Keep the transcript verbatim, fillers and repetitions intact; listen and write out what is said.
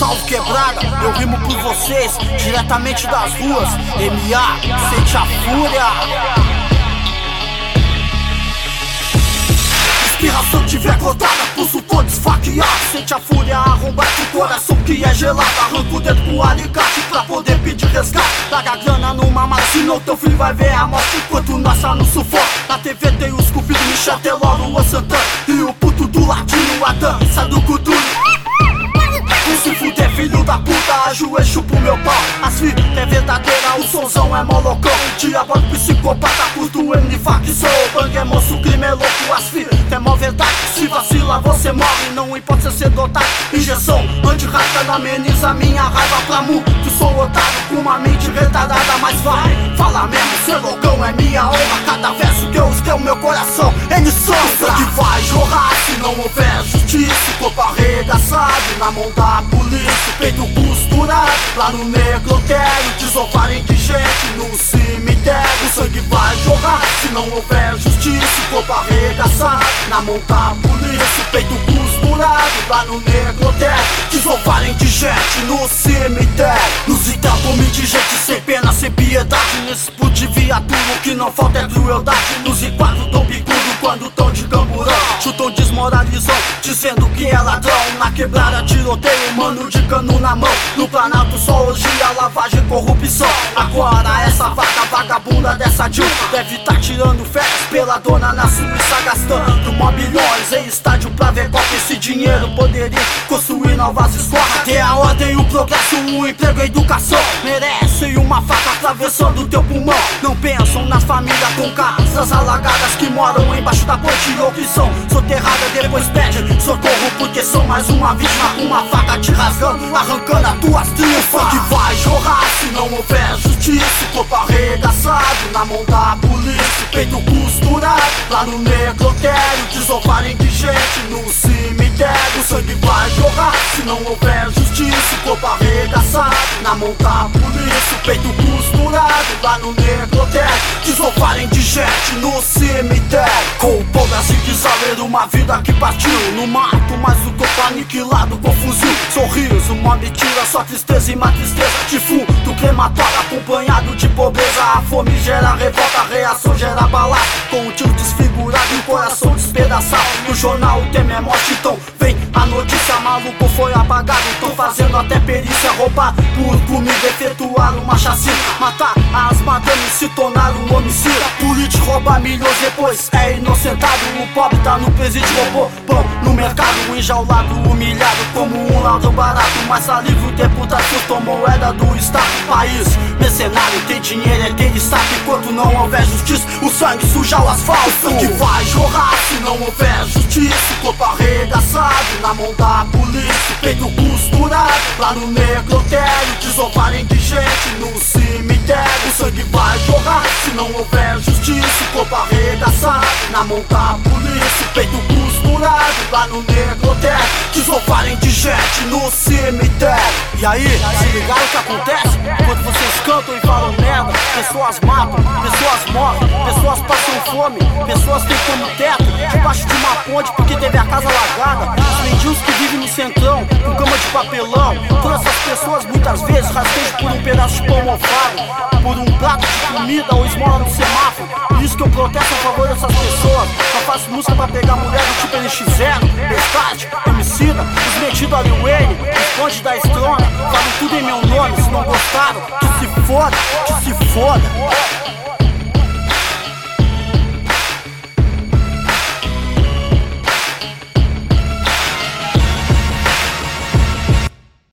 salve quebrada, eu rimo por vocês, diretamente das ruas. M A, sente a fúria. Inspiração tiver cortada, pulso todo esfaqueado. Sente a fúria arrombar o coração que é gelado. Arranca o dedo com alicate pra poder pedir resgate. Larga a grana numa mala, senão teu filho vai ver a morte enquanto nós tá no sufoco. Na T V tem os cupidos, Michel Teló, Luan Santana e o puto do ladinho, a dança do Cthulhu. Se fuder, filho da puta, ajoelho pro meu pau. As fitas é verdadeira, o sonzão é molocão. Diabólico, psicopata, curto o M F sou bang, é moço, o crime é louco. As fitas é mó verdade, se vacila você morre. Não importa se ser dotado, injeção anti-rata ameniza minha raiva pra muito. Sou otário com uma mente retardada, mas vai, fala mesmo, ser loucão é minha honra. Cada verso que eu escrevo, meu coração é de sombra. Que vai jorrar se não houver justiça. Corpo arregaçado na mão da polícia, peito costurado lá no necrotério. Desovarem de gente no cemitério. O sangue vai jorrar se não houver justiça. Corpo arregaçado na mão da polícia, peito costurado lá no necrotério. Desovarem de gente no cemitério. Nos entalpame de gente sem pena, sem piedade. Nesse puto de viatura o que não falta é crueldade. Nos enquadros dão bicudo quando tão de camburão. Chutam desmoralizam, dizendo que é ladrão. Na quebrada tiroteio, mano de cano na mão. No Planalto só hoje a lavagem e corrupção. Agora essa vaga vagabunda dessa Dilma deve tá tirando férias pela dona na Suíça, gastando mó bilhões em estádio pra ver qual que esse dinheiro poderia construir novas escolas. Ter a ordem, o progresso, o emprego e a educação merecem uma faca atravessando teu pulmão. Não pensam nas famílias com casas alagadas que moram embaixo da ponte ou que são soterradas, depois pedem socorro porque são mais uma vítima com uma faca te rasgando, arrancando as tuas triunfas. Que vai jorrar se não houver justiça. Corpo arregaçado na mão da polícia, peito costurado lá no necrotério. Desovarem de gente no cemitério. O sangue vai jorrar se não houver justiça. Corpo arregaçado na mão da polícia, peito costurado lá no necrotério. Desovarem de gente no cemitério. Com o povo assim que saber uma vida que partiu no mato, mas o corpo aniquilado com fuzil. Sorriso, uma mentira, só tristeza e uma tristeza de fundo crematório acompanhado de pobreza. A fome gera revolta, a reação gera bala. Com o tiro desfigurado e o coração despedaçado. No jornal o tema é morte, então vem a notícia. Maluco foi apagado, tão fazendo até perícia. Roubar por comida, efetuar uma chacina. Matar as madames, se tornar um homicida. Político rouba milhões, depois é inocentado. O pobre tá no presídio, roubou pão no mercado. Enjaulado, humilhado como um ladrão barato. Mas alívio, deputado, custou moeda do Estado. País mercenário, tem dinheiro, é ter destaque. Enquanto não houver justiça, o sangue suja o asfalto. O sangue vai jorrar se não houver justiça. Corpo arregaçado na mão da polícia, peito costurado lá no necrotério. Desovarem de gente no cemitério. O sangue vai jorrar se não houver justiça. Corpo arregaçado na mão da polícia, peito costurado lá no necrotério. Desovarem de gente no cemitério. E aí, se ligaram o que acontece? Quando vocês cantam e falam merda, pessoas matam, pessoas morrem, pessoas passam fome, pessoas têm como teto debaixo de uma ponte porque teve a casa alagada. Os mendigos que vivem no centrão com cama de papelão. Todas essas pessoas muitas vezes rasteiam por um pedaço de pão mofado, por um prato de comida ou esmola no semáforo. Por isso que eu protesto a favor dessas pessoas. Só faço música pra pegar mulher do tipo N X zero, Restart, Emicida, os metidos ali Wayne, os bondes da Estrona. Falam tudo em meu nome, se não gostaram, que se foda, que se foda.